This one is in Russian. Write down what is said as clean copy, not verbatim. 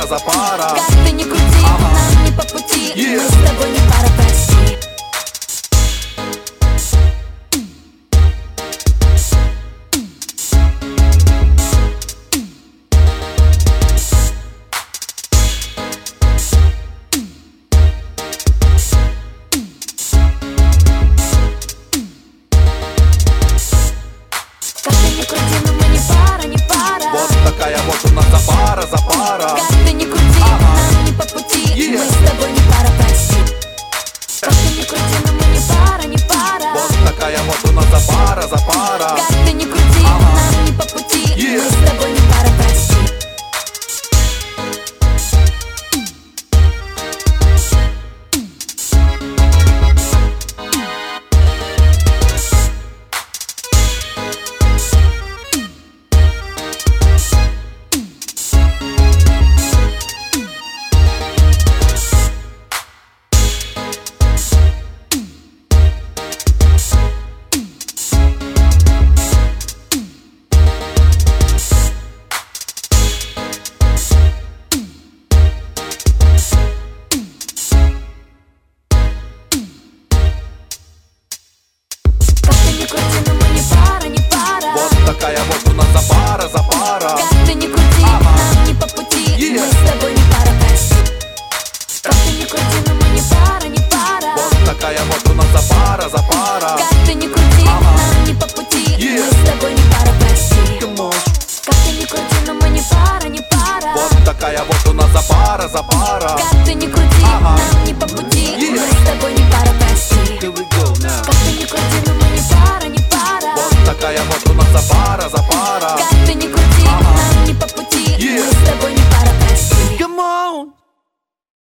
за пара. Как ты не крути, нам не по пути, мы с тобой не пара, прости. Как ты не крути, но мы не пара, не пара. Вот такая вот у нас за пара, за пара. Как ты не крути, нам не по пути, мы с тобой не пара, прости. Как ты не крути, но мы не пара, не пара. Вот такая вот у нас за пара, за пара. Как ты не крути, нам не по пути, мы с тобой не пара, прости. Такая вот у нас за пара, за пара. Как ты не крути, нам не по пути, мы с тобой не пара, прости. Как ты не крути, но мы не пара, не пара. Вот такая вот у нас за пара, за пара. Как ты не крути, нам не по пути, мы с тобой не пара, прости. Как ты не крути, но мы не пара, не пара. Вот такая вот у нас за пара, за пара. Как ты не крути.